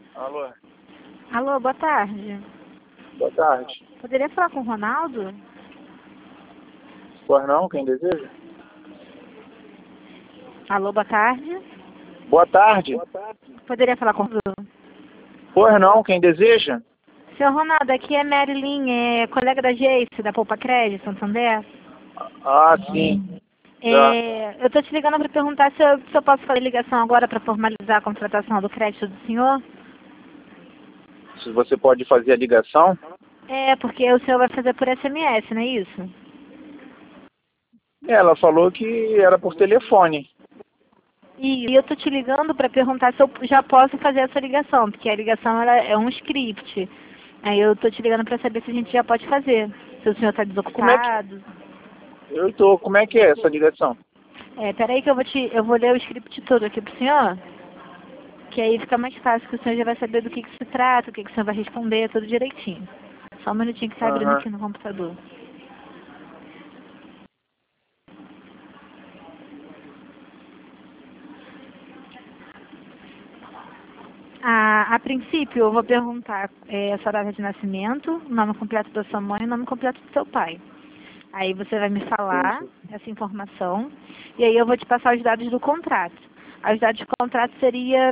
Alô, Alô, boa tarde. boa tarde. Poderia falar com o Ronaldo? Pois não, quem deseja? Alô, boa tarde. Boa tarde. Poderia falar com o Ronaldo? Pois não, quem deseja? Seu Ronaldo, aqui é Marilyn, colega da Geice, da Poupa Crédito, Santander. Ah, sim. Já. Eu tô te ligando para perguntar se eu posso fazer ligação agora para formalizar a contratação do crédito do senhor. Se você pode fazer a ligação? Porque o senhor vai fazer por SMS, não é isso? Ela falou que era por telefone. E eu tô te ligando para perguntar se eu já posso fazer essa ligação, porque a ligação ela é um script. Aí eu tô te ligando para saber se a gente já pode fazer. Se o senhor está Como é que... desocupado. Eu tô. Como é que é essa ligação? Peraí que eu vou ler o script todo aqui pro senhor, que aí fica mais fácil, que o senhor já vai saber do que se trata, o que o senhor vai responder, tudo direitinho. Só um minutinho que tá abrindo Aham. aqui no computador. A princípio, eu vou perguntar a sua data de nascimento, o nome completo da sua mãe e o nome completo do seu pai. Aí você vai me Sim, falar sim. essa informação e aí eu vou te passar os dados do contrato. Aí os dados do contrato seria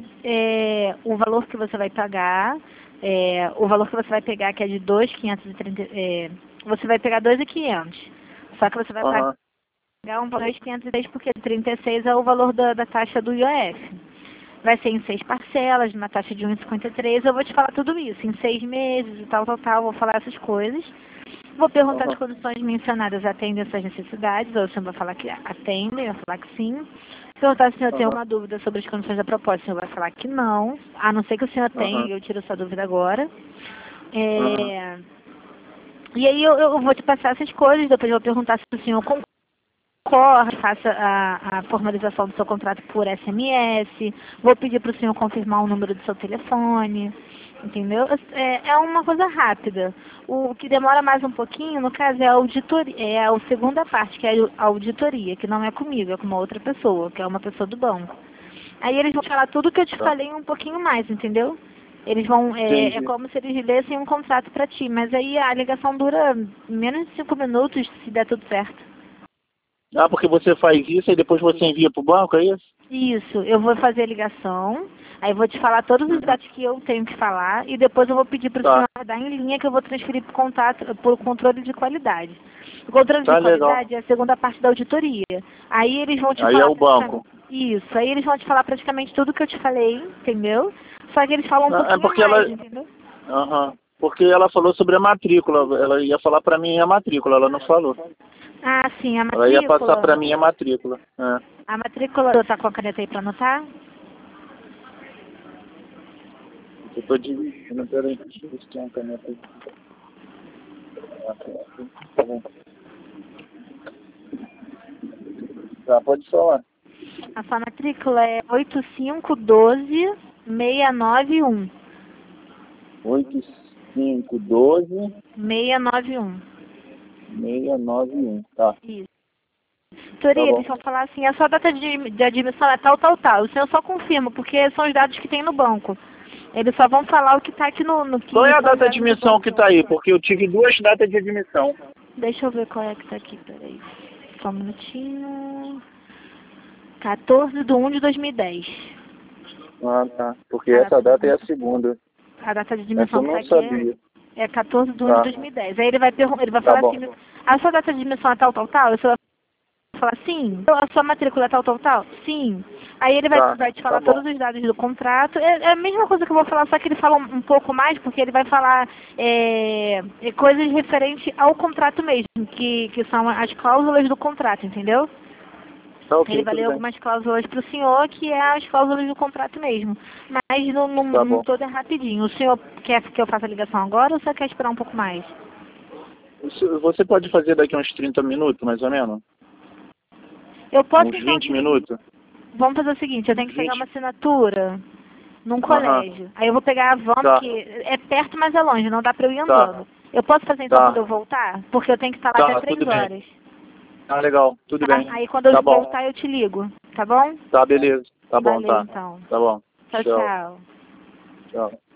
o valor que você vai pagar, o valor que você vai pegar que é de 2.530, você vai pegar 2.500. Só que você vai Aham. pagar um valor de 510 porque 36 é o valor da taxa do IOF. Vai ser em 6 parcelas, numa taxa de 1,53. Eu vou te falar tudo isso, em 6 meses e tal, vou falar essas coisas. Vou perguntar as Aham. condições mencionadas atendem essas necessidades, ou o senhor vai falar que atendem, vai falar que sim. Perguntar se o senhor tem Aham. uma dúvida sobre as condições da proposta, o senhor vai falar que não, a não ser que o senhor tenha, Aham. e eu tiro essa dúvida agora. Aham. É, E aí eu vou te passar essas coisas, depois eu vou perguntar se o senhor concorre, faça a formalização do seu contrato por SMS, vou pedir para o senhor confirmar o número do seu telefone, entendeu? É uma coisa rápida. O que demora mais um pouquinho, no caso, é a auditoria, é a segunda parte, que é a auditoria, que não é comigo, é com uma outra pessoa, que é uma pessoa do banco. Aí eles vão falar tudo que eu te Tá. falei um pouquinho mais, entendeu? Eles vão, é Entendi. como se eles lessem um contrato para ti, mas aí a ligação dura menos de 5 minutos, se der tudo certo. Ah, porque você faz isso e depois você envia pro banco, é isso? Isso, eu vou fazer a ligação, aí vou te falar todos os Uhum. dados que eu tenho que falar e depois eu vou pedir para o senhor Tá. dar em linha que eu vou transferir para o contato, por controle de qualidade. O controle de Tá legal. qualidade é a segunda parte da auditoria. Aí eles vão te Aí é falar o praticamente. banco. Isso, aí eles vão te falar praticamente tudo que eu te falei, entendeu? Só que eles falam um É pouquinho porque mais, ela... entendeu? Aham. Porque ela falou sobre a matrícula. Ela ia falar pra mim a matrícula, ela não falou. Ah, sim, a Ela ia passar pra matrícula. mim a matrícula. É. A matrícula, tá com a caneta aí para anotar? Eu tô dirigindo, peraí. Deixa eu ver se tem uma caneta aí. Tá bom. Tá, pode falar. A sua matrícula é 8512691. 8512 691. 691. Tá, Isso. tá Tori, bom. eles vão falar assim, a sua data de admissão é tal, tal, tal. O senhor só confirma, porque são os dados que tem no banco. Eles só vão falar o que está aqui no Qual que é a são os data de dados do admissão banco. que tá aí? Porque eu tive duas datas de admissão. Deixa eu ver qual é que está aqui, peraí. Só um minutinho. 14/1/2010. Ah, tá. Porque A essa data de data é a admissão. segunda. A data de Essa admissão eu que está não aqui sabia. é 14/1/2010. Tá, Aí ele vai tá falar bom. assim, a sua data de admissão é tal, tal, tal? Você vai falar sim. A sua matrícula é tal, tal, tal? Sim. Aí ele Tá, vai te tá falar bom. todos os dados do contrato. É a mesma coisa que eu vou falar, só que ele fala um pouco mais, porque ele vai falar coisas referentes ao contrato mesmo, que são as cláusulas do contrato, entendeu? Tá Ele ok, vai tudo ler bem. algumas cláusulas para o senhor, que é as cláusulas do contrato mesmo. Mas Tá no bom. todo é rapidinho. O senhor quer que eu faça a ligação agora ou você quer esperar um pouco mais? Você pode fazer daqui uns 30 minutos, mais ou menos? Eu posso Uns então 20 minutos? vamos fazer o seguinte, eu tenho Uns que pegar uma 20? assinatura num Aham. colégio. Aí eu vou pegar a van, Tá, porque é perto, mas é longe, não dá pra eu ir tá, andando. Eu posso fazer então quando tá, eu voltar? Porque eu tenho que estar lá até tá, três tudo bem. horas. Ah, legal, tudo Tá? bem. Aí quando eu Tá bom. voltar eu te ligo, tá bom? Tá, beleza. Tá bom, Valeu tá. então. Tá bom. Tchau, Tchau. tchau. Tchau.